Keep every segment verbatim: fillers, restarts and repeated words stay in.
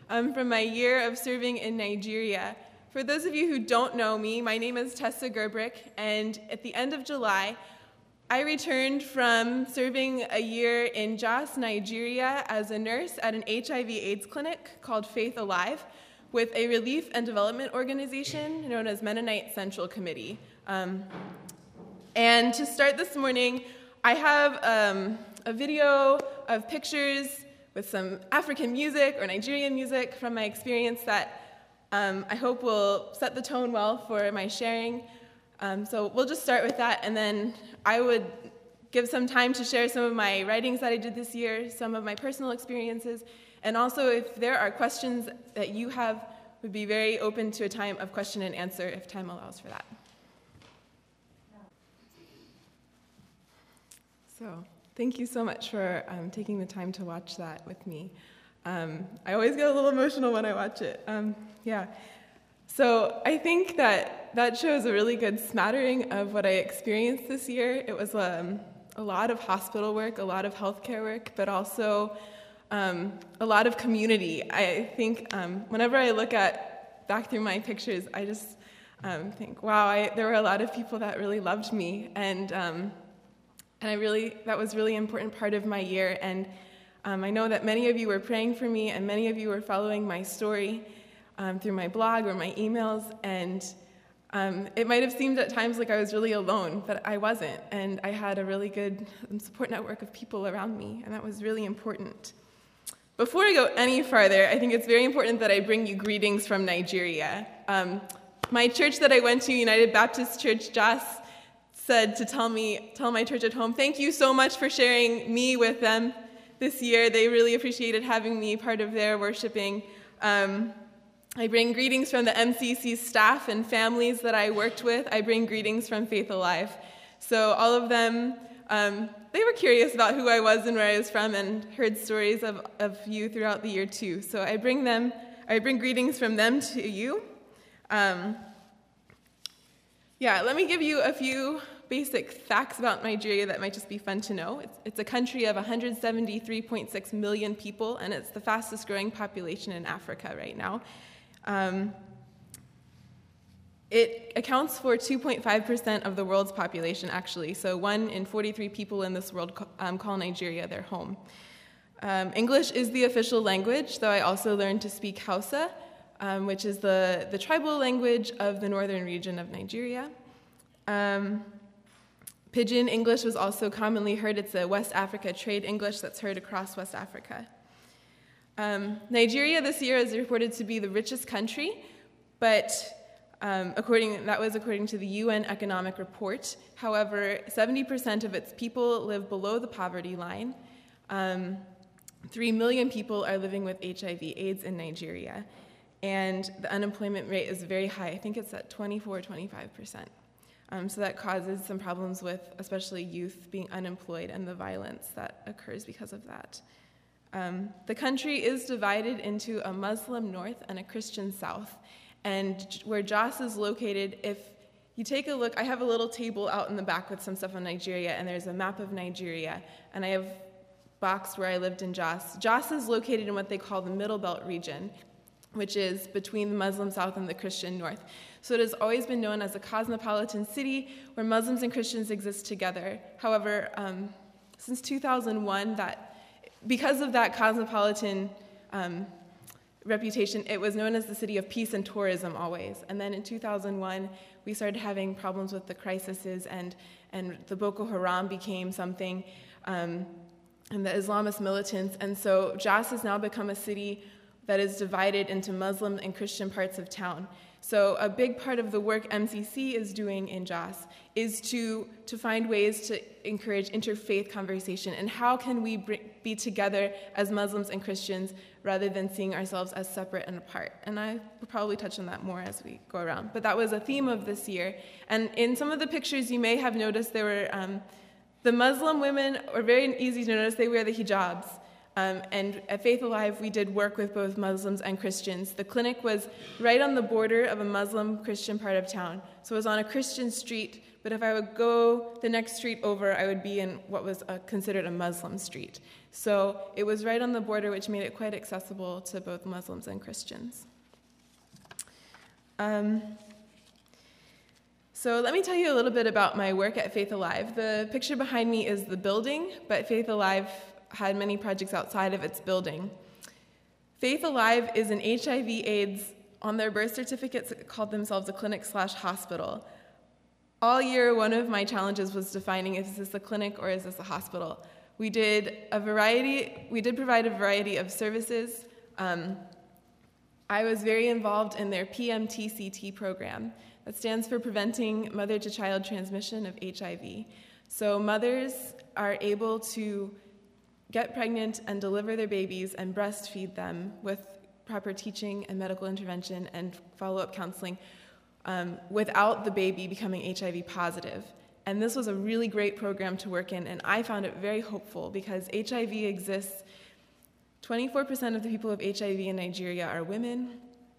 um, from my year of serving in Nigeria. For those of you who don't know me, my name is Tessa Gerbrick, and at the end of July, I returned from serving a year in Jos, Nigeria as a nurse at an H I V AIDS clinic called Faith Alive with a relief and development organization known as Mennonite Central Committee. Um, and to start this morning, I have um, a video of pictures with some African music or Nigerian music from my experience that um, I hope will set the tone well for my sharing. Um, so we'll just start with that, and then I would give some time to share some of my writings that I did this year, some of my personal experiences, and also if there are questions that you have, would be very open to a time of question and answer if time allows for that. So thank you so much for um, taking the time to watch that with me. Um, I always get a little emotional when I watch it. Um, yeah. So I think that that shows a really good smattering of what I experienced this year. It was um, a lot of hospital work, a lot of healthcare work, but also um, a lot of community. I think um, whenever I look at back through my pictures, I just um, think, wow, I, there were a lot of people that really loved me, and um, and I really that was a really important part of my year. And um, I know that many of you were praying for me, and many of you were following my story Um, through my blog or my emails, and um, it might have seemed at times like I was really alone, but I wasn't, and I had a really good support network of people around me, and that was really important. Before I go any farther, I think it's very important that I bring you greetings from Nigeria. Um, my church that I went to, United Baptist Church Jos, said to tell me, tell my church at home, thank you so much for sharing me with them this year. They really appreciated having me part of their worshiping. Um, I bring greetings from the M C C staff and families that I worked with. I bring greetings from Faith Alive. So all of them, um, they were curious about who I was and where I was from, and heard stories of, of you throughout the year too. So I bring them, I bring greetings from them to you. Um, yeah, let me give you a few basic facts about Nigeria that might just be fun to know. It's, it's a country of one hundred seventy-three point six million people, and it's the fastest growing population in Africa right now. Um, it accounts for two point five percent of the world's population, actually. So one in forty-three people in this world um, call Nigeria their home. Um, English is the official language, though I also learned to speak Hausa, um, which is the, the tribal language of the northern region of Nigeria. Um, Pidgin English was also commonly heard. It's a West Africa trade English that's heard across West Africa. Um, Nigeria this year is reported to be the richest country, but um, according that was according to the U N Economic Report. However, seventy percent of its people live below the poverty line. Um, Three million people are living with H I V AIDS in Nigeria, and the unemployment rate is very high. I think it's at twenty-four, twenty-five percent. Um, so that causes some problems with especially youth being unemployed and the violence that occurs because of that. Um, the country is divided into a Muslim north and a Christian south, and where Jos is located, if you take a look, I have a little table out in the back with some stuff on Nigeria, and there's a map of Nigeria, and I have a box where I lived in Jos. Jos is located in what they call the Middle Belt region, which is between the Muslim south and the Christian north. So it has always been known as a cosmopolitan city where Muslims and Christians exist together. However, um, since two thousand one, that because of that cosmopolitan um, reputation, it was known as the city of peace and tourism always. And then in two thousand one, we started having problems with the crises, and, and the Boko Haram became something, um, and the Islamist militants. And so Jos has now become a city that is divided into Muslim and Christian parts of town. So a big part of the work M C C is doing in Jos is to, to find ways to encourage interfaith conversation, and how can we br- be together as Muslims and Christians rather than seeing ourselves as separate and apart. And I will probably touch on that more as we go around. But that was a theme of this year. And in some of the pictures you may have noticed there were, um, the Muslim women are very easy to notice, they wear the hijabs. Um, and at Faith Alive, we did work with both Muslims and Christians. The clinic was right on the border of a Muslim-Christian part of town. So it was on a Christian street, but if I would go the next street over, I would be in what was a, considered a Muslim street. So it was right on the border, which made it quite accessible to both Muslims and Christians. Um, so let me tell you a little bit about my work at Faith Alive. The picture behind me is the building, but Faith Alive had many projects outside of its building. Faith Alive is an H I V AIDS, on their birth certificates, it called themselves a clinic slash hospital. All year, one of my challenges was defining, is this a clinic or is this a hospital? We did a variety, we did provide a variety of services. Um, I was very involved in their P M T C T program. That stands for Preventing Mother-to-Child Transmission of H I V. So mothers are able to get pregnant and deliver their babies and breastfeed them with proper teaching and medical intervention and follow-up counseling um, without the baby becoming H I V positive. And this was a really great program to work in, and I found it very hopeful because H I V exists. twenty-four percent of the people with H I V in Nigeria are women,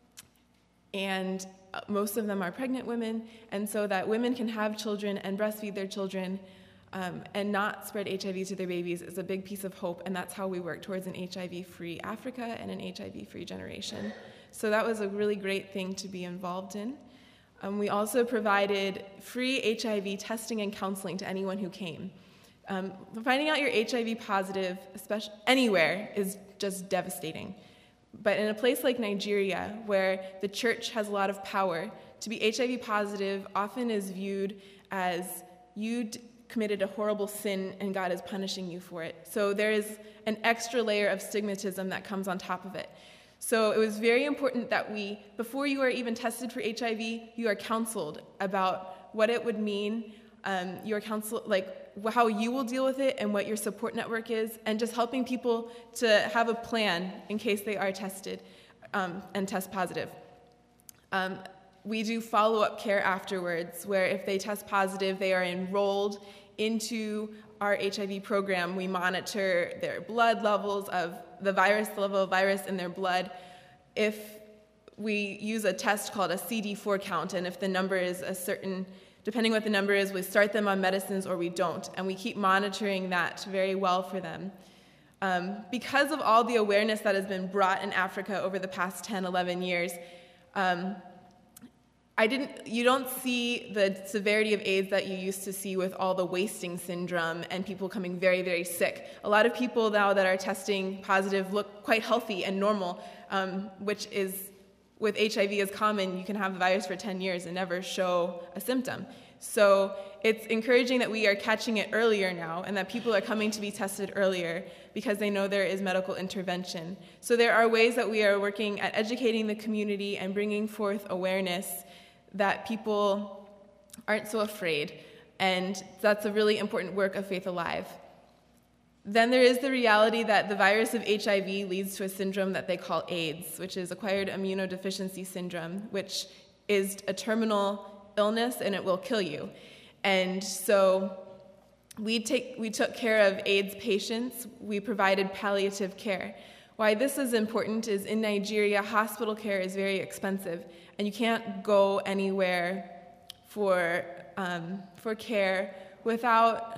and most of them are pregnant women, and so that women can have children and breastfeed their children um, and not spread H I V to their babies is a big piece of hope, and that's how we work towards an H I V-free Africa and an H I V-free generation. So that was a really great thing to be involved in. Um, we also provided free H I V testing and counseling to anyone who came. Um, finding out you're H I V positive, especially anywhere, is just devastating. But in a place like Nigeria, where the church has a lot of power, to be H I V positive often is viewed as you d- committed a horrible sin and God is punishing you for it. So there is an extra layer of stigmatism that comes on top of it. So it was very important that we, before you are even tested for H I V, you are counseled about what it would mean. Um, you are counseled, like, how you will deal with it and what your support network is, and just helping people to have a plan in case they are tested um, and test positive. Um, we do follow-up care afterwards, where if they test positive, they are enrolled into our H I V program. We monitor their blood levels of the virus, the level of virus in their blood. If we use a test called a C D four count, and if the number is a certain Depending what the number is, we start them on medicines or we don't, and we keep monitoring that very well for them. Um, because of all the awareness that has been brought in Africa over the past ten, eleven years, um, I didn't, you don't see the severity of AIDS that you used to see with all the wasting syndrome and people coming very, very sick. A lot of people now that are testing positive look quite healthy and normal, um, which is, with H I V is common. You can have the virus for ten years and never show a symptom. So it's encouraging that we are catching it earlier now and that people are coming to be tested earlier because they know there is medical intervention. So there are ways that we are working at educating the community and bringing forth awareness that people aren't so afraid. And that's a really important work of Faith Alive. Then there is the reality that the virus of H I V leads to a syndrome that they call AIDS, which is acquired immunodeficiency syndrome, which is a terminal illness and it will kill you. And so we take we took care of AIDS patients. We provided palliative care. Why this is important is in Nigeria, hospital care is very expensive, and you can't go anywhere for um, for care without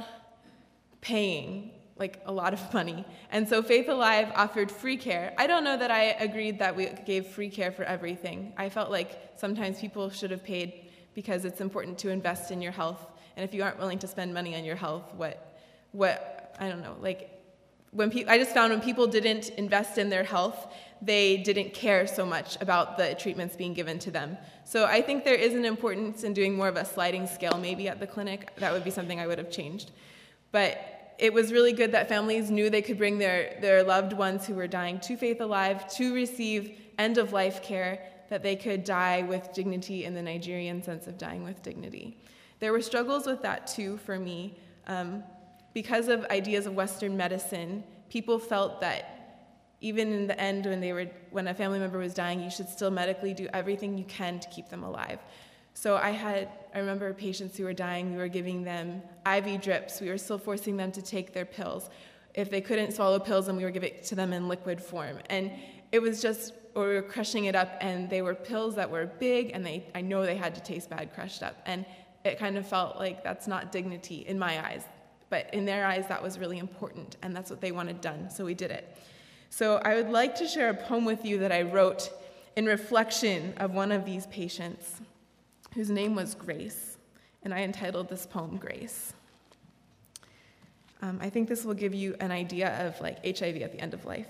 paying like a lot of money. And so Faith Alive offered free care. I don't know that I agreed that we gave free care for everything. I felt like sometimes people should have paid because it's important to invest in your health. And if you aren't willing to spend money on your health, what, what I don't know, like when pe- I just found when people didn't invest in their health, they didn't care so much about the treatments being given to them. So I think there is an importance in doing more of a sliding scale maybe at the clinic. That would be something I would have changed. But it was really good that families knew they could bring their, their loved ones who were dying to Faith Alive to receive end-of-life care, that they could die with dignity in the Nigerian sense of dying with dignity. There were struggles with that too for me. Um, because of ideas of Western medicine, people felt that even in the end when they were when a family member was dying, you should still medically do everything you can to keep them alive. So I had, I remember patients who were dying, we were giving them I V drips, we were still forcing them to take their pills. if they couldn't swallow pills, and we would give it to them in liquid form. And it was just, or we were crushing it up, and they were pills that were big, and they I know they had to taste bad crushed up. And it kind of felt like that's not dignity in my eyes. But in their eyes, that was really important, and that's what they wanted done, so we did it. So I would like to share a poem with you that I wrote in reflection of one of these patients, whose name was Grace, and I entitled this poem, Grace. Um, I think this will give you an idea of like H I V at the end of life.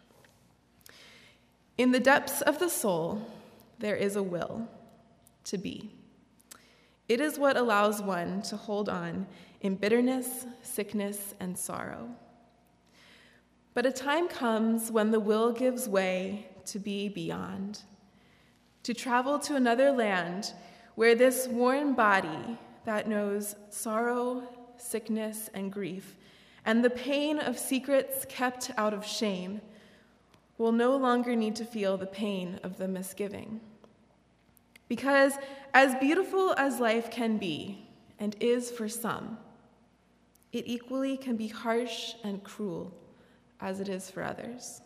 In the depths of the soul, there is a will to be. It is what allows one to hold on in bitterness, sickness, and sorrow. But a time comes when the will gives way to be beyond, to travel to another land where this worn body that knows sorrow, sickness, and grief, and the pain of secrets kept out of shame, will no longer need to feel the pain of the misgiving. Because as beautiful as life can be, and is for some, it equally can be harsh and cruel as it is for others.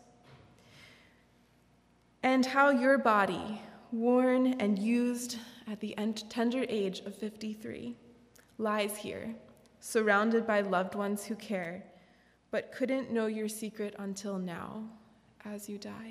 And how your body, worn and used at the tender age of fifty-three, lies here, surrounded by loved ones who care, but couldn't know your secret until now, as you die.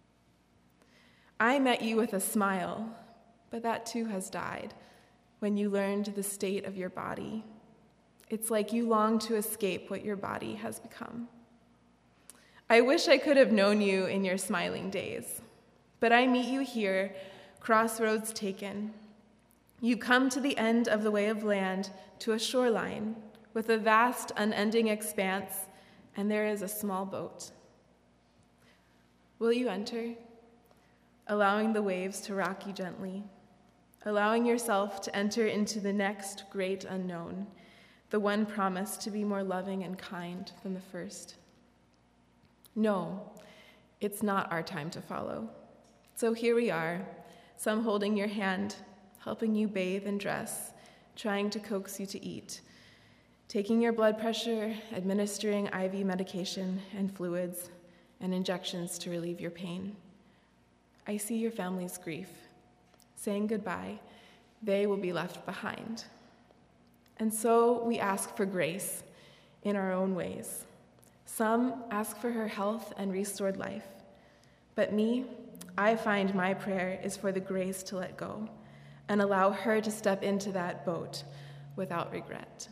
I met you with a smile, but that too has died when you learned the state of your body. It's like you long to escape what your body has become. I wish I could have known you in your smiling days, but I meet you here, crossroads taken. You come to the end of the way of land, to a shoreline with a vast, unending expanse, and there is a small boat. Will you enter, allowing the waves to rock you gently, allowing yourself to enter into the next great unknown, the one promised to be more loving and kind than the first? No, it's not our time to follow. So here we are, some holding your hand, helping you bathe and dress, trying to coax you to eat, taking your blood pressure, administering I V medication and fluids and injections to relieve your pain. I see your family's grief. Saying goodbye, they will be left behind. And so we ask for grace in our own ways. Some ask for her health and restored life. But me, I find my prayer is for the grace to let go and allow her to step into that boat without regret.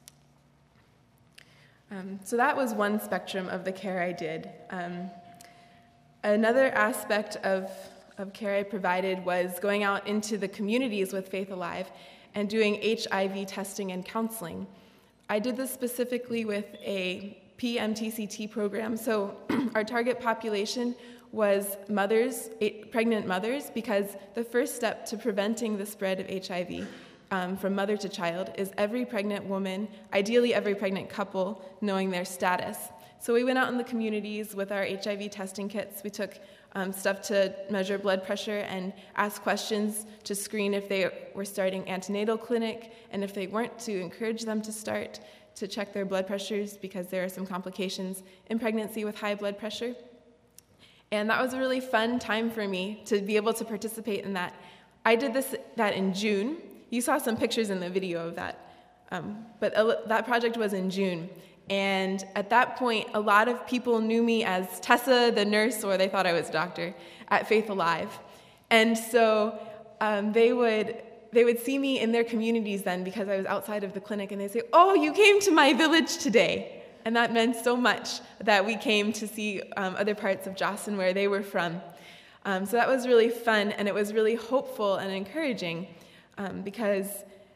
Um, so that was one spectrum of the care I did. Um, another aspect of, of care I provided was going out into the communities with Faith Alive and doing H I V testing and counseling. I did this specifically with a P M T C T program. So our target population was mothers, pregnant mothers, because the first step to preventing the spread of H I V um, from mother to child is every pregnant woman, ideally every pregnant couple, knowing their status. So we went out in the communities with our H I V testing kits. We took um, stuff to measure blood pressure and ask questions to screen if they were starting antenatal clinic, and if they weren't, to encourage them to start, to check their blood pressures, because there are some complications in pregnancy with high blood pressure. And that was a really fun time for me to be able to participate in that. I did this that in June. You saw some pictures in the video of that, um, but that project was in June. And at that point, a lot of people knew me as Tessa, the nurse, or they thought I was a doctor at Faith Alive. And so um, they would they would see me in their communities then, because I was outside of the clinic, and they'd say, "Oh, you came to my village today." And that meant so much that we came to see um, other parts of Jocelyn where they were from. Um, so that was really fun, and it was really hopeful and encouraging, um, because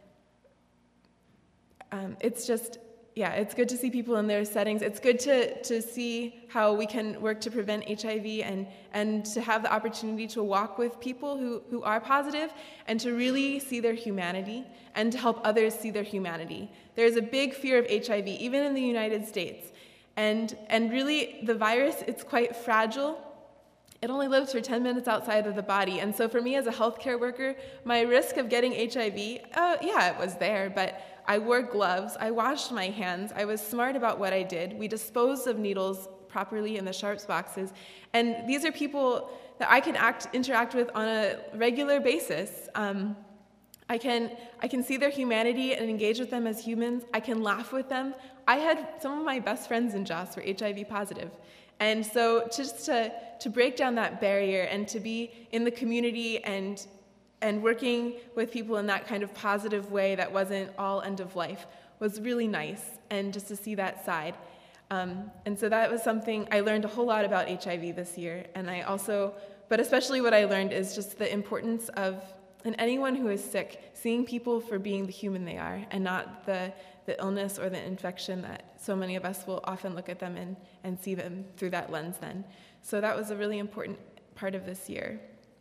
um, it's just, yeah, it's good to see people in their settings. It's good to, to see how we can work to prevent H I V, and, and to have the opportunity to walk with people who, who are positive, and to really see their humanity, and to help others see their humanity. There's a big fear of H I V, even in the United States. And, and really, the virus, it's quite fragile. It only lives for ten minutes outside of the body. And so for me as a healthcare worker, my risk of getting H I V, uh, yeah, it was there, but I wore gloves, I washed my hands, I was smart about what I did. We disposed of needles properly in the sharps boxes. And these are people that I can act, interact with on a regular basis. Um, I can, I can see their humanity and engage with them as humans. I can laugh with them. I had some of my best friends in Joss were H I V positive. And so just to, to break down that barrier and to be in the community and, and working with people in that kind of positive way that wasn't all end of life was really nice, and just to see that side. Um, and so that was something, I learned a whole lot about H I V this year. And I also, but especially what I learned is just the importance of, and anyone who is sick, seeing people for being the human they are and not the, the illness or the infection that so many of us will often look at them and, and see them through that lens then. So that was a really important part of this year.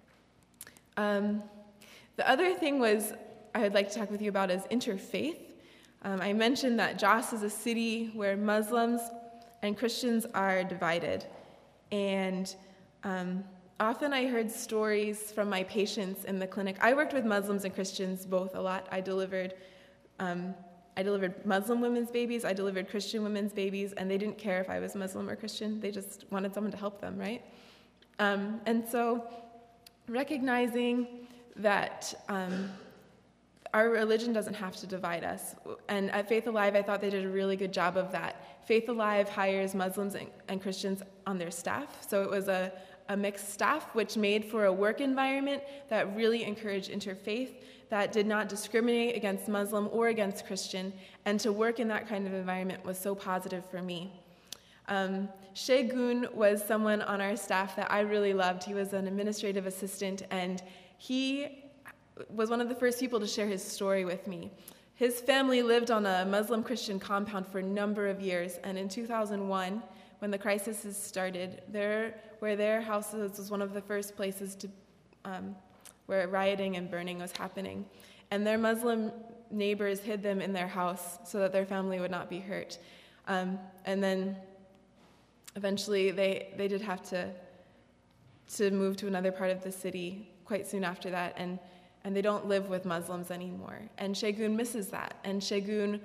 Um, the other thing was I would like to talk with you about is interfaith. Um, I mentioned that Joss is a city where Muslims and Christians are divided. And um, often I heard stories from my patients in the clinic. I worked with Muslims and Christians both a lot. I delivered um, I delivered Muslim women's babies, I delivered Christian women's babies, and they didn't care if I was Muslim or Christian. They just wanted someone to help them, right? Um, and so recognizing that um, our religion doesn't have to divide us. And at Faith Alive, I thought they did a really good job of that. Faith Alive hires Muslims and, and Christians on their staff, so it was a a mixed staff, which made for a work environment that really encouraged interfaith, that did not discriminate against Muslim or against Christian, and to work in that kind of environment was so positive for me. Um, Shegun was someone on our staff that I really loved. He was an administrative assistant, and he was one of the first people to share his story with me. His family lived on a Muslim-Christian compound for a number of years, and in two thousand one, when the crisis started, their, where their house was, was one of the first places to, um, where rioting and burning was happening. And their Muslim neighbors hid them in their house so that their family would not be hurt. Um, and then eventually they, they did have to, to move to another part of the city quite soon after that, and, and they don't live with Muslims anymore. And Shegun misses that. And Shegun,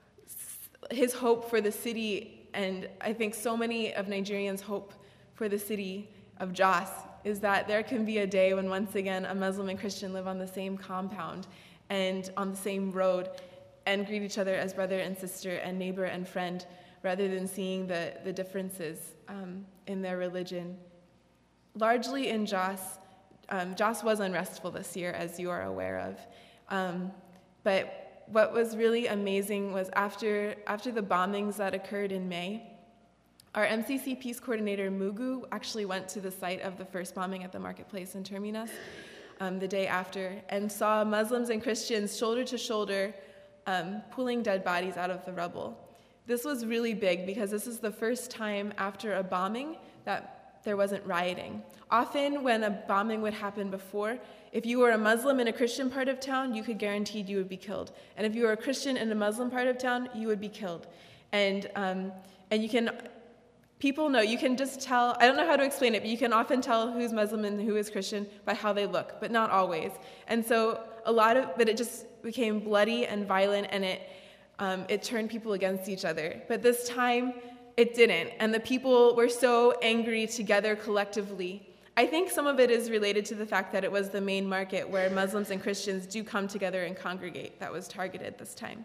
his hope for the city, and I think so many of Nigerians' hope for the city of Jos is that there can be a day when once again a Muslim and Christian live on the same compound and on the same road and greet each other as brother and sister and neighbor and friend, rather than seeing the, the differences um, in their religion. Largely in Jos, um, Jos was unrestful this year, as you are aware of. Um, but what was really amazing was after, after the bombings that occurred in May, our M C C Peace Coordinator, Mugu, actually went to the site of the first bombing at the marketplace in Terminus um, the day after, and saw Muslims and Christians shoulder to shoulder um, pulling dead bodies out of the rubble. This was really big because this is the first time after a bombing that there wasn't rioting. Often when a bombing would happen before, if you were a Muslim in a Christian part of town, you could guarantee you would be killed. And if you were a Christian in a Muslim part of town, you would be killed. And um, and you can, people know, you can just tell, I don't know how to explain it, but you can often tell who's Muslim and who is Christian by how they look, but not always. And so a lot of, but it just became bloody and violent, and it um, it turned people against each other. But this time, it didn't. And the people were so angry together collectively. I think some of it is related to the fact that it was the main market where Muslims and Christians do come together and congregate that was targeted this time.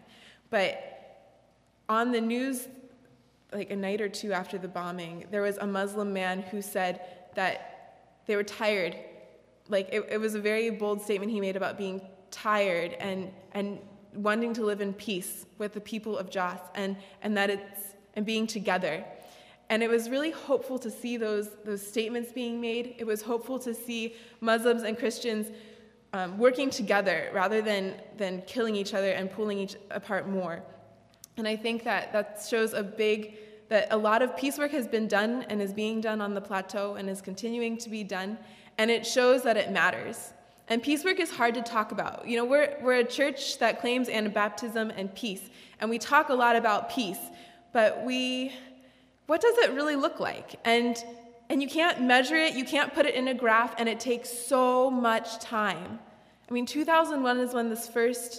But on the news, like a night or two after the bombing, there was a Muslim man who said that they were tired. Like it, it was a very bold statement he made about being tired and and wanting to live in peace with the people of Jos, and and that it's and being together. And it was really hopeful to see those, those statements being made. It was hopeful to see Muslims and Christians um, working together rather than, than killing each other and pulling each apart more. And I think that that shows a big, that a lot of peace work has been done and is being done on the plateau and is continuing to be done. And it shows that it matters. And peace work is hard to talk about. You know, we're, we're a church that claims Anabaptism and peace. And we talk a lot about peace, but we... what does it really look like? And and you can't measure it, you can't put it in a graph, and it takes so much time. I mean, two thousand one is when this first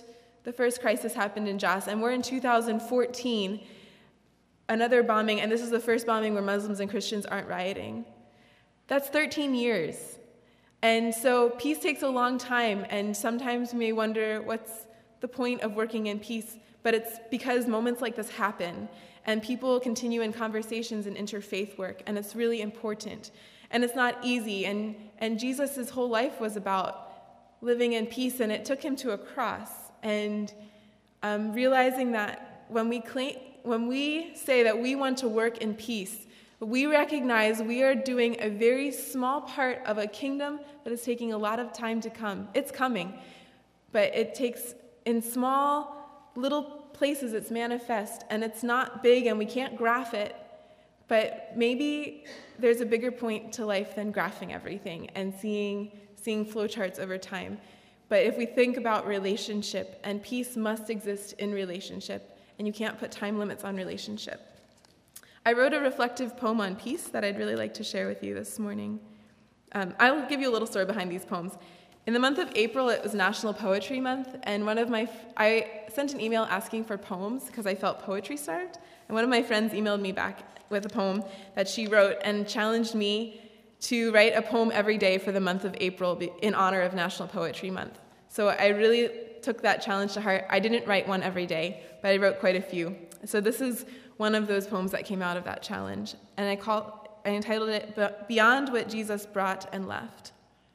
the first crisis happened in Jos, and we're in two thousand fourteen, another bombing, and this is the first bombing where Muslims and Christians aren't rioting. That's thirteen years. And so peace takes a long time, and sometimes we may wonder what's the point of working in peace, but it's because moments like this happen, and people continue in conversations and interfaith work, and it's really important. And it's not easy, and, and Jesus' whole life was about living in peace, and it took him to a cross, and um, realizing that when we claim, when we say that we want to work in peace, we recognize we are doing a very small part of a kingdom that is taking a lot of time to come. It's coming, but it takes, in small little places, it's manifest, and it's not big, and we can't graph it, but maybe there's a bigger point to life than graphing everything and seeing, seeing flowcharts over time. But if we think about relationship, and peace must exist in relationship, and you can't put time limits on relationship. I wrote a reflective poem on peace that I'd really like to share with you this morning. Um, I'll give you a little story behind these poems. In the month of April, it was National Poetry Month, and one of my, I sent an email asking for poems because I felt poetry starved, and one of my friends emailed me back with a poem that she wrote and challenged me to write a poem every day for the month of April in honor of National Poetry Month. So I really took that challenge to heart. I didn't write one every day, but I wrote quite a few. So this is one of those poems that came out of that challenge, and I, call, I entitled it Beyond What Jesus Brought and Left.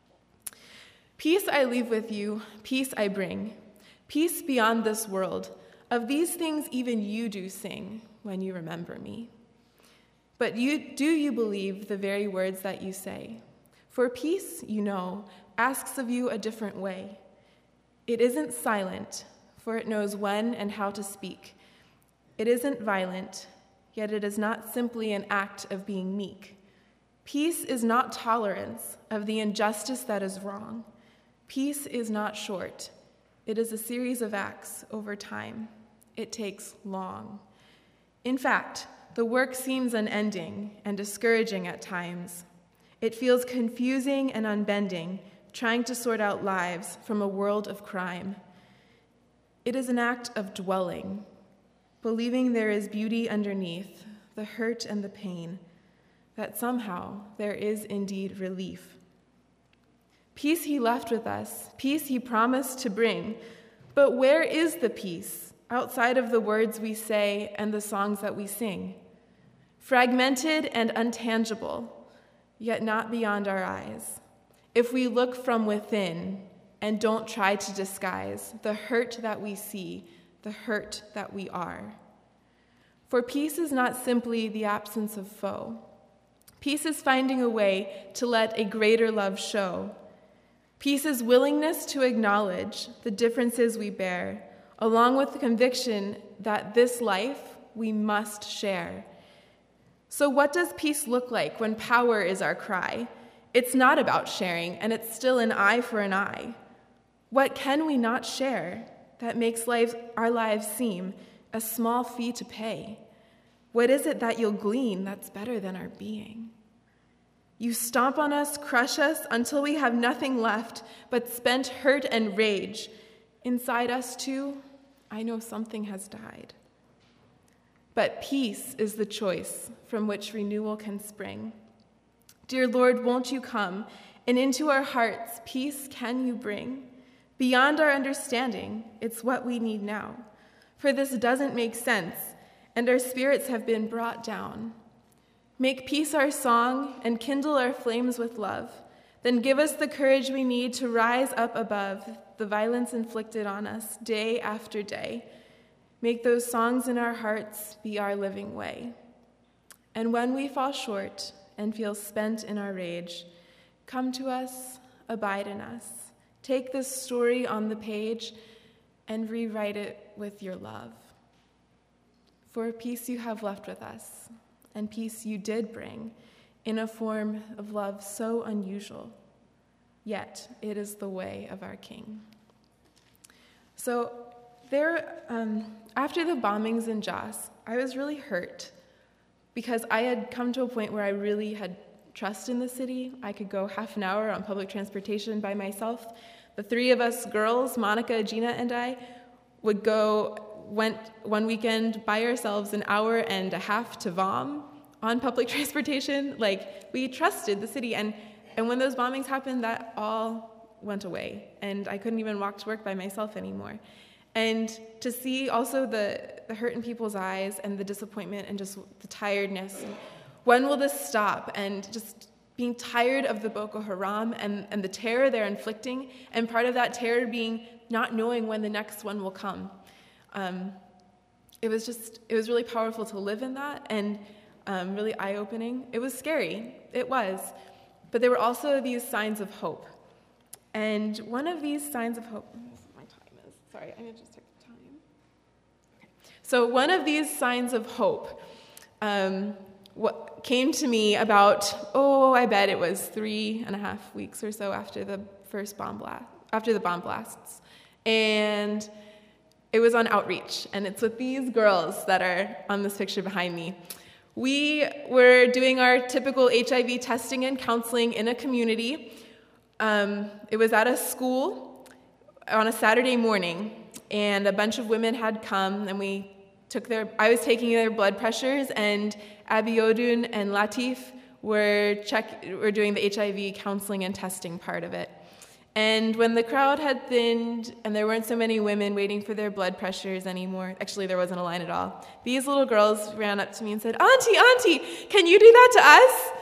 Peace I leave with you, peace I bring, peace beyond this world. Of these things even you do sing when you remember me. But you, do you believe the very words that you say? For peace, you know, asks of you a different way. It isn't silent, for it knows when and how to speak. It isn't violent, yet it is not simply an act of being meek. Peace is not tolerance of the injustice that is wrong. Peace is not short. It is a series of acts over time. It takes long. In fact, the work seems unending and discouraging at times. It feels confusing and unbending, trying to sort out lives from a world of crime. It is an act of dwelling, believing there is beauty underneath the hurt and the pain, that somehow there is indeed relief. Peace he left with us, peace he promised to bring, but where is the peace outside of the words we say and the songs that we sing? Fragmented and untangible, yet not beyond our eyes. If we look from within and don't try to disguise the hurt that we see, the hurt that we are. For peace is not simply the absence of foe. Peace is finding a way to let a greater love show. Peace is willingness to acknowledge the differences we bear, along with the conviction that this life we must share. So what does peace look like when power is our cry? It's not about sharing, and it's still an eye for an eye. What can we not share that makes lives, our lives seem a small fee to pay? What is it that you'll glean that's better than our being? You stomp on us, crush us, until we have nothing left but spent hurt and rage. Inside us, too, I know something has died. But peace is the choice from which renewal can spring. Dear Lord, won't you come, and into our hearts peace can you bring? Beyond our understanding, it's what we need now. For this doesn't make sense, and our spirits have been brought down. Make peace our song and kindle our flames with love. Then give us the courage we need to rise up above the violence inflicted on us day after day. Make those songs in our hearts be our living way. And when we fall short and feel spent in our rage, come to us, abide in us. Take this story on the page and rewrite it with your love. For peace you have left with us, and peace you did bring in a form of love so unusual, yet it is the way of our King. So there, um, after the bombings in Jos, I was really hurt because I had come to a point where I really had trust in the city. I could go half an hour on public transportation by myself. The three of us girls, Monica, Gina, and I, would go, went one weekend by ourselves an hour and a half to Vam on public transportation. Like, we trusted the city. And, and when those bombings happened, that all went away. And I couldn't even walk to work by myself anymore. And to see also the, the hurt in people's eyes and the disappointment and just the tiredness. When will this stop? And just being tired of the Boko Haram and, and the terror they're inflicting, and part of that terror being not knowing when the next one will come. Um, it was just, it was really powerful to live in that, and um, really eye-opening. It was scary, it was, but there were also these signs of hope. And one of these signs of hope, my time is, sorry, I'm gonna just check the time. Okay. So one of these signs of hope, um, what came to me about, oh, I bet it was three and a half weeks or so after the first bomb blast, after the bomb blasts. And it was on Outreach, and it's with these girls that are on this picture behind me. We were doing our typical H I V testing and counseling in a community. Um, it was at a school on a Saturday morning, and a bunch of women had come, and we took their, I was taking their blood pressures, and Abiodun and Latif were, check, were doing the H I V counseling and testing part of it. And when the crowd had thinned and there weren't so many women waiting for their blood pressures anymore, actually there wasn't a line at all, these little girls ran up to me and said, "Auntie, Auntie, can you do that to us?"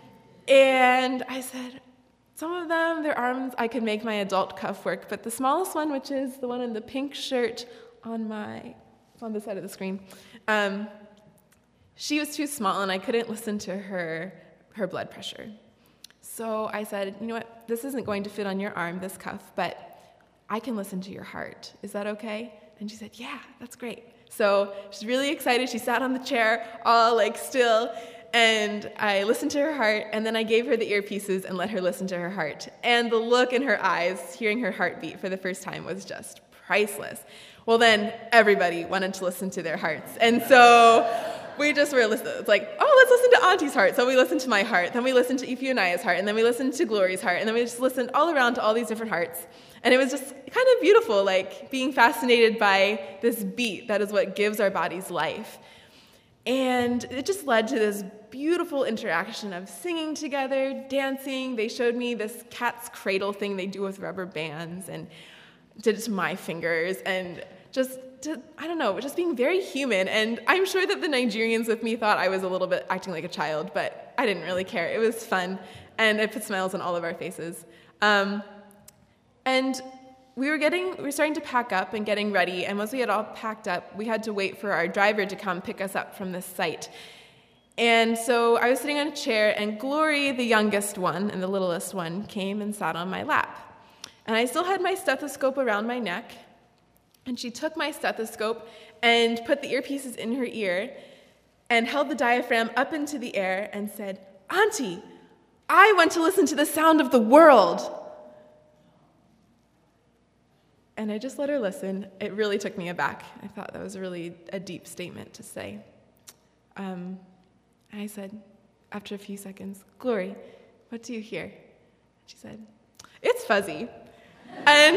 And I said, some of them, their arms, I could make my adult cuff work, but the smallest one, which is the one in the pink shirt on my, it's on the side of the screen, um, she was too small and I couldn't listen to her, her blood pressure. So I said, you know what, this isn't going to fit on your arm, this cuff, but I can listen to your heart. Is that okay? And she said, yeah, that's great. So she's really excited. She sat on the chair, all like still, and I listened to her heart, and then I gave her the earpieces and let her listen to her heart. And the look in her eyes, hearing her heartbeat for the first time, was just priceless. Well, then everybody wanted to listen to their hearts. And so we just were listening. It's like, oh, let's listen to Auntie's heart. So we listened to my heart. Then we listened to Ifeanyi's heart. And then we listened to Glory's heart. And then we just listened all around to all these different hearts. And it was just kind of beautiful, like being fascinated by this beat that is what gives our bodies life. And it just led to this beautiful interaction of singing together, dancing. They showed me this cat's cradle thing they do with rubber bands and did it to my fingers. And just, to, I don't know, just being very human. And I'm sure that the Nigerians with me thought I was a little bit acting like a child, but I didn't really care. It was fun, and it put smiles on all of our faces. Um, and we were getting, we were starting to pack up and getting ready, and once we had all packed up, we had to wait for our driver to come pick us up from this site. And so I was sitting on a chair, and Glory, the youngest one and the littlest one, came and sat on my lap. And I still had my stethoscope around my neck, and she took my stethoscope and put the earpieces in her ear and held the diaphragm up into the air and said, "Auntie, I want to listen to the sound of the world." And I just let her listen. It really took me aback. I thought that was really a deep statement to say. Um, and I said, after a few seconds, "Glory, what do you hear?" She said, "It's fuzzy." And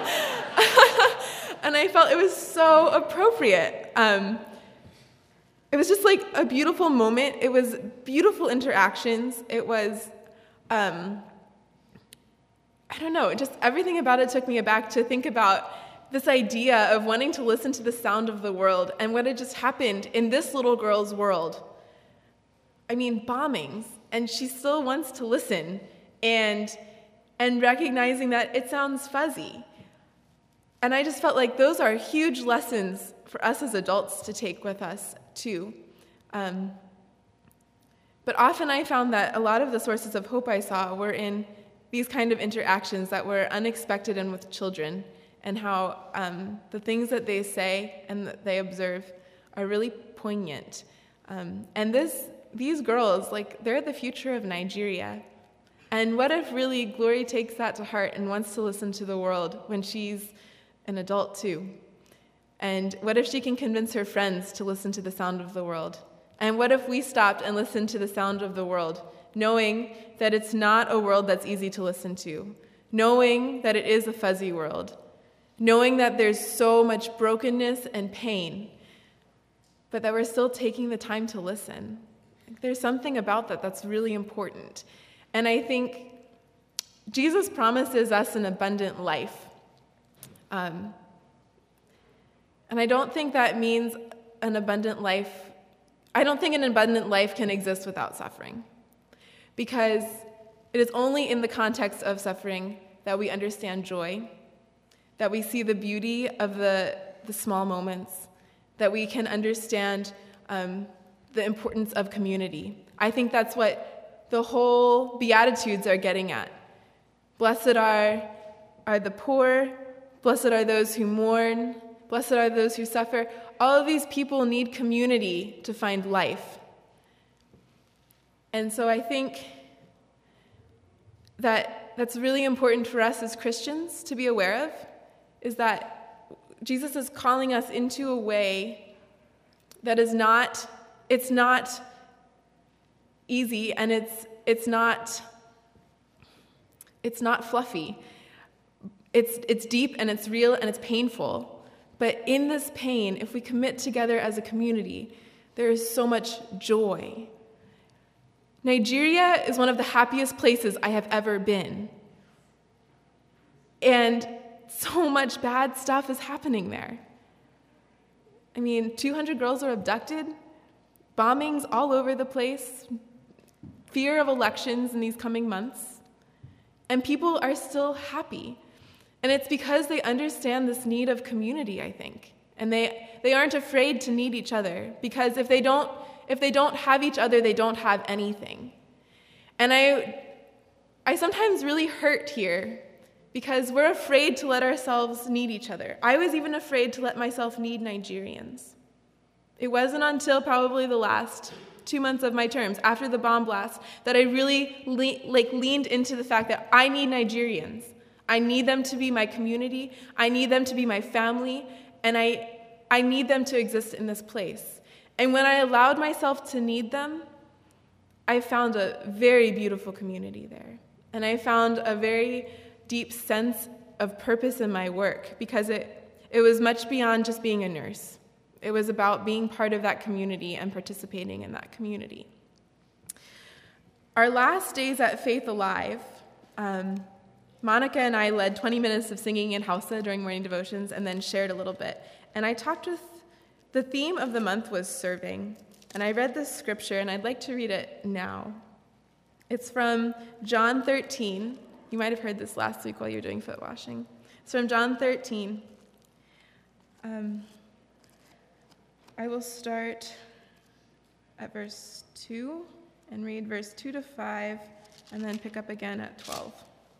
and I felt it was so appropriate. Um, it was just like a beautiful moment. It was beautiful interactions. It was, um, I don't know, just everything about it took me aback to think about this idea of wanting to listen to the sound of the world and what had just happened in this little girl's world. I mean, bombings, and she still wants to listen, and and recognizing that it sounds fuzzy. And I just felt like those are huge lessons for us as adults to take with us, too. Um, but often I found that a lot of the sources of hope I saw were in these kind of interactions that were unexpected and with children, and how um, the things that they say and that they observe are really poignant. Um, and this, these girls, like, they're the future of Nigeria. And what if really Glory takes that to heart and wants to listen to the world when she's an adult too? And what if she can convince her friends to listen to the sound of the world? And what if we stopped and listened to the sound of the world, knowing that it's not a world that's easy to listen to, knowing that it is a fuzzy world, knowing that there's so much brokenness and pain, but that we're still taking the time to listen. There's something about that that's really important. And I think Jesus promises us an abundant life. Um, and I don't think that means an abundant life. I don't think an abundant life can exist without suffering, because it is only in the context of suffering that we understand joy, that we see the beauty of the, the small moments, that we can understand um, the importance of community. I think that's what the whole Beatitudes are getting at. Blessed are, are the poor, blessed are those who mourn, blessed are those who suffer. All of these people need community to find life. And so I think that that's really important for us as Christians to be aware of, is that Jesus is calling us into a way that is not, it's not easy, and it's it's not it's not fluffy. It's it's deep and it's real and it's painful. But in this pain, if we commit together as a community, there is so much joy. Nigeria is one of the happiest places I have ever been. And so much bad stuff is happening there. I mean, two hundred girls are abducted, bombings all over the place, fear of elections in these coming months, and people are still happy. And it's because they understand this need of community, I think. And they, they aren't afraid to need each other, because if they don't if they don't have each other, they don't have anything. And I I sometimes really hurt here, because we're afraid to let ourselves need each other. I was even afraid to let myself need Nigerians. It wasn't until probably the last two months of my terms, after the bomb blast, that I really le- like leaned into the fact that I need Nigerians. I need them to be my community. I need them to be my family. And I, I need them to exist in this place. And when I allowed myself to need them, I found a very beautiful community there. And I found a very deep sense of purpose in my work, because it, it was much beyond just being a nurse. It was about being part of that community and participating in that community. Our last days at Faith Alive, um, Monica and I led twenty minutes of singing in Hausa during morning devotions and then shared a little bit. And I talked with, the theme of the month was serving. And I read this scripture, and I'd like to read it now. It's from John thirteen. You might have heard this last week while you were doing foot washing. It's from John thirteen. Um, I will start at verse two and read verse two to five, and then pick up again at twelve.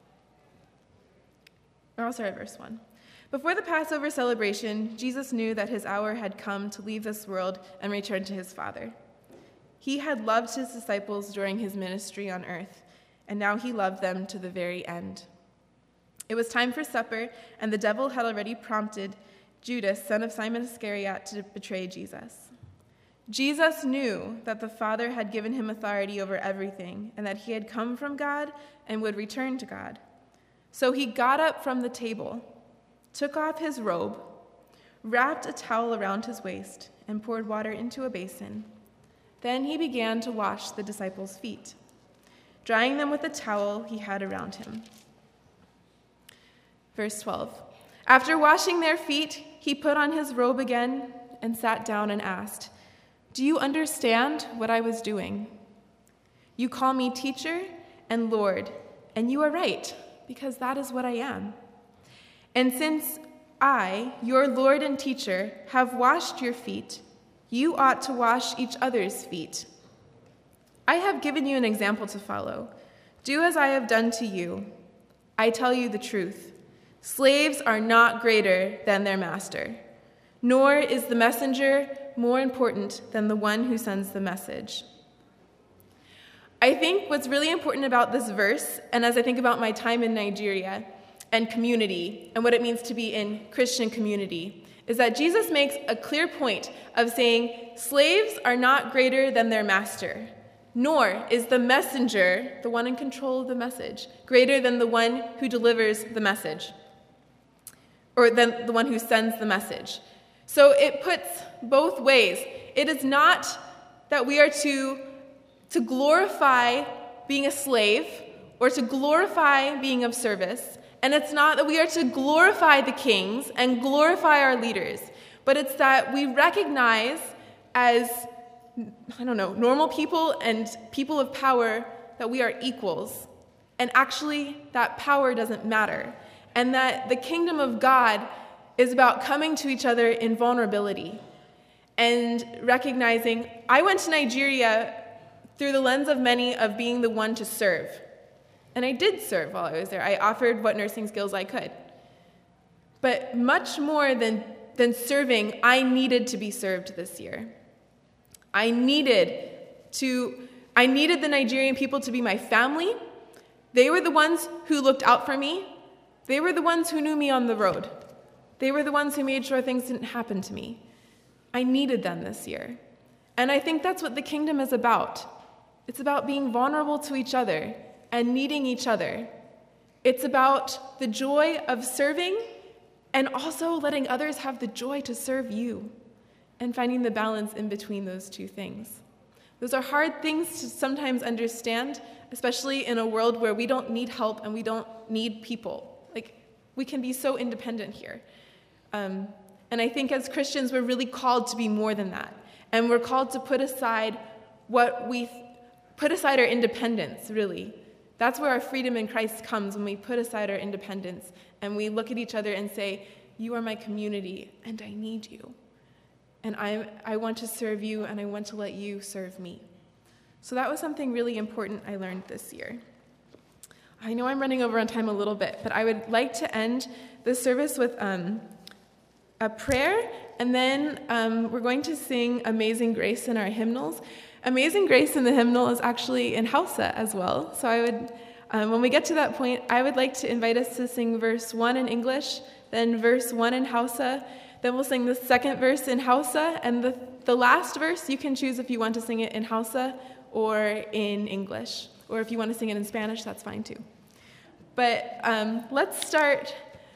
Or I'll start at verse one. Before the Passover celebration, Jesus knew that his hour had come to leave this world and return to his Father. He had loved his disciples during his ministry on earth, and now he loved them to the very end. It was time for supper, and the devil had already prompted Judas, son of Simon Iscariot, to betray Jesus. Jesus knew that the Father had given him authority over everything, and that he had come from God and would return to God. So he got up from the table, took off his robe, wrapped a towel around his waist, and poured water into a basin. Then he began to wash the disciples' feet, drying them with the towel he had around him. Verse twelve. After washing their feet, he put on his robe again and sat down and asked, "Do you understand what I was doing? You call me teacher and Lord, and you are right, because that is what I am. And since I, your Lord and teacher, have washed your feet, you ought to wash each other's feet. I have given you an example to follow. Do as I have done to you. I tell you the truth. Slaves are not greater than their master, nor is the messenger more important than the one who sends the message." I think what's really important about this verse, and as I think about my time in Nigeria and community and what it means to be in Christian community, is that Jesus makes a clear point of saying slaves are not greater than their master, nor is the messenger, the one in control of the message, greater than the one who delivers the message. or then the one who sends the message. So it puts both ways. It is not that we are to, to glorify being a slave or to glorify being of service. And it's not that we are to glorify the kings and glorify our leaders, but it's that we recognize as, I don't know, normal people and people of power that we are equals. And actually, that power doesn't matter. And that the kingdom of God is about coming to each other in vulnerability and recognizing, I went to Nigeria through the lens of many of being the one to serve. And I did serve while I was there. I offered what nursing skills I could. But much more than, than serving, I needed to be served this year. I needed to, I needed the Nigerian people to be my family. They were the ones who looked out for me. They were the ones who knew me on the road. They were the ones who made sure things didn't happen to me. I needed them this year. And I think that's what the kingdom is about. It's about being vulnerable to each other and needing each other. It's about the joy of serving and also letting others have the joy to serve you and finding the balance in between those two things. Those are hard things to sometimes understand, especially in a world where we don't need help and we don't need people. Like, we can be so independent here. Um, and I think as Christians, we're really called to be more than that. And we're called to put aside what we, th- put aside our independence, really. That's where our freedom in Christ comes, when we put aside our independence and we look at each other and say, you are my community and I need you. And I, I want to serve you and I want to let you serve me. So that was something really important I learned this year. I know I'm running over on time a little bit, but I would like to end this service with um, a prayer, and then um, we're going to sing Amazing Grace in our hymnals. Amazing Grace in the hymnal is actually in Hausa as well. So I would, um, when we get to that point, I would like to invite us to sing verse one in English, then verse one in Hausa, then we'll sing the second verse in Hausa, and the, the last verse you can choose if you want to sing it in Hausa or in English. Or if you want to sing it in Spanish, that's fine too. But um, let's start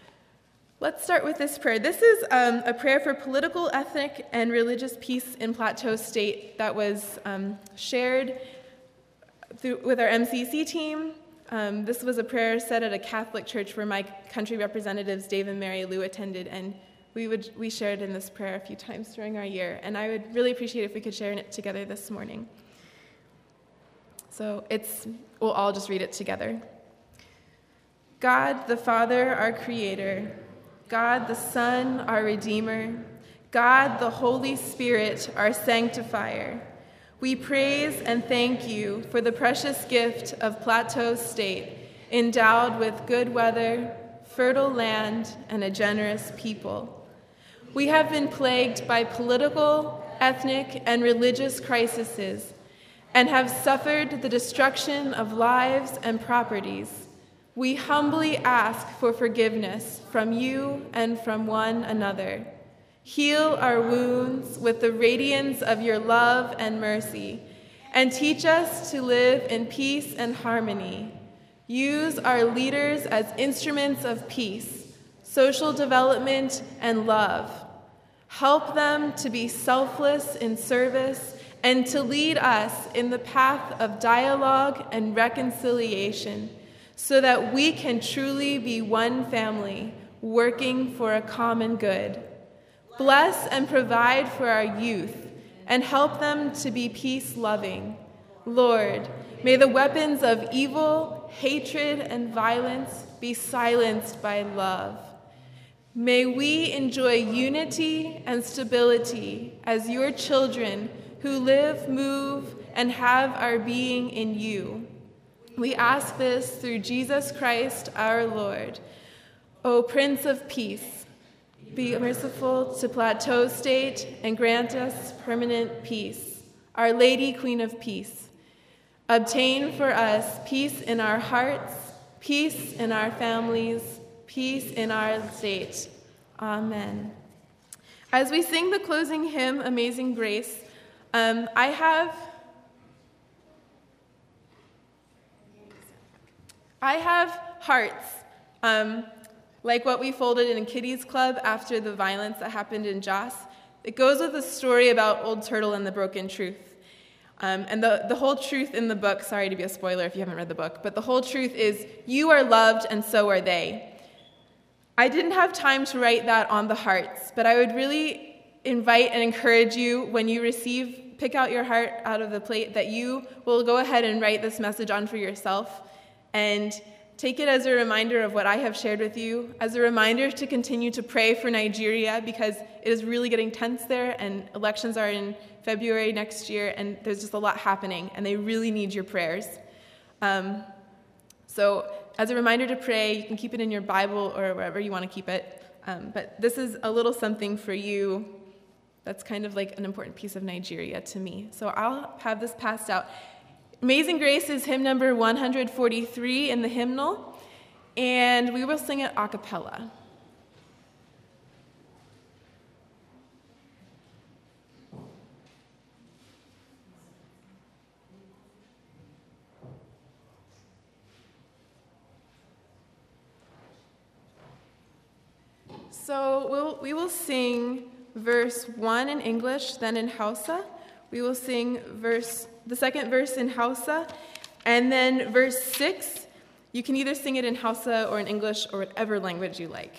let's start with this prayer. This is um, a prayer for political, ethnic, and religious peace in Plateau State that was um, shared through, with our M C C team. Um, this was a prayer said at a Catholic church where my country representatives, Dave and Mary Lou, attended, and we would we shared in this prayer a few times during our year. And I would really appreciate if we could share it together this morning. So it's, we'll all just read it together. God the Father, our Creator, God the Son, our Redeemer, God the Holy Spirit, our Sanctifier, we praise and thank you for the precious gift of Plateau State, endowed with good weather, fertile land, and a generous people. We have been plagued by political, ethnic, and religious crises, and have suffered the destruction of lives and properties. We humbly ask for forgiveness from you and from one another. Heal our wounds with the radiance of your love and mercy, and teach us to live in peace and harmony. Use our leaders as instruments of peace, social development, and love. Help them to be selfless in service and to lead us in the path of dialogue and reconciliation, so that we can truly be one family working for a common good. Bless and provide for our youth and help them to be peace-loving. Lord, may the weapons of evil, hatred, and violence be silenced by love. May we enjoy unity and stability as your children who live, move, and have our being in you. We ask this through Jesus Christ our Lord. O Prince of Peace, be merciful to Plateau State and grant us permanent peace. Our Lady, Queen of Peace, obtain for us peace in our hearts, peace in our families, peace in our state. Amen. As we sing the closing hymn, Amazing Grace, um, I have I have hearts um, Like what we folded in Kitty's Club after the violence that happened in Jos, it goes with a story about Old Turtle and the Broken Truth. Um, and the, the whole truth in the book, sorry to be a spoiler if you haven't read the book, but the whole truth is you are loved and so are they. I didn't have time to write that on the hearts, but I would really invite and encourage you when you receive, pick out your heart out of the plate, that you will go ahead and write this message on for yourself and take it as a reminder of what I have shared with you, as a reminder to continue to pray for Nigeria because it is really getting tense there and elections are in February next year and there's just a lot happening and they really need your prayers. Um, so as a reminder to pray, you can keep it in your Bible or wherever you want to keep it. Um, but this is a little something for you that's kind of like an important piece of Nigeria to me. So I'll have this passed out. Amazing Grace is hymn number one forty-three in the hymnal, and we will sing it a cappella. So we'll, we will sing verse one in English, then in Hausa. We will sing verse the second verse in Hausa, and then verse six. You can either sing it in Hausa or in English or whatever language you like.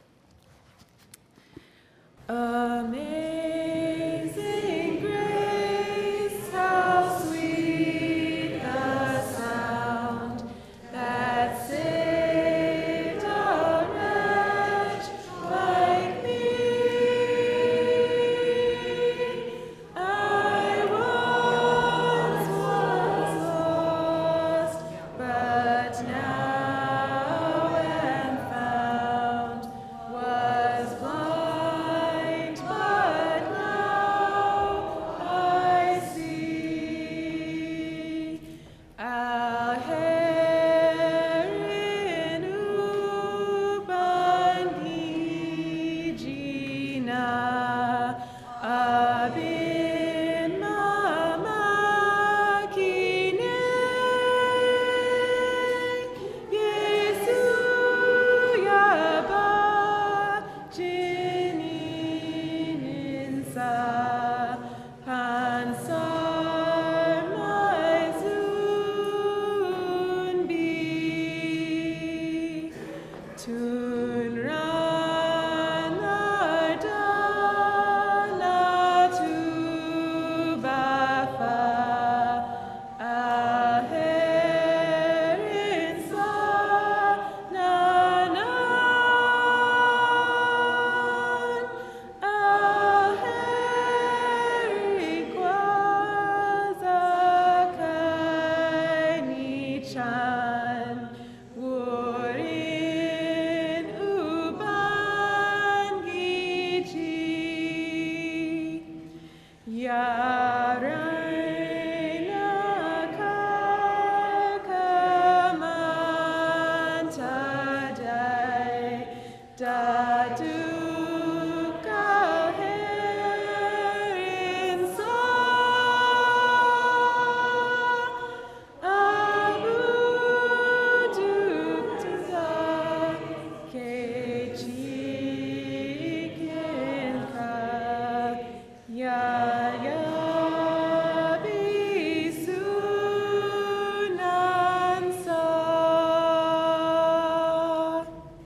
Amazing grace, how sweet the sound that saved a wretch like me. I once was lost, but now am found, was blind, but now I see. Alherin ubandigina, abin mamakine, Yesu yaba jinininsa, pansar maizunbi, tunranadana tubafa, aherinsa nanan, aherikwazakarnichan, wurin ubangiji, yaraina kakamantadai, dadukal herinsa, abuduktuza kejikinka, yayabisunansa.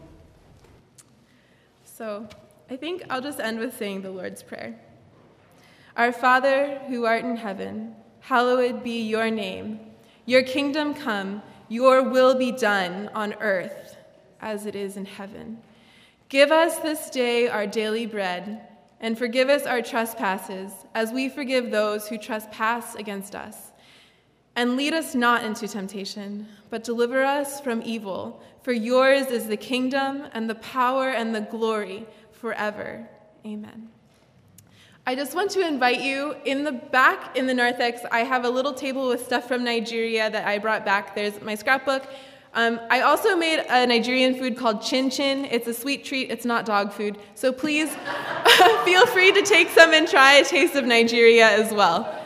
So I think I'll just end with saying the Lord's Prayer. Our Father, who art in heaven, hallowed be your name. Your kingdom come, your will be done on earth as it is in heaven. Give us this day our daily bread, and forgive us our trespasses, as we forgive those who trespass against us. And lead us not into temptation, but deliver us from evil. For yours is the kingdom and the power and the glory forever. Amen. I just want to invite you, in the back in the narthex, I have a little table with stuff from Nigeria that I brought back. There's my scrapbook. Um, I also made a Nigerian food called chin chin. It's a sweet treat. It's not dog food. So please feel free to take some and try a taste of Nigeria as well.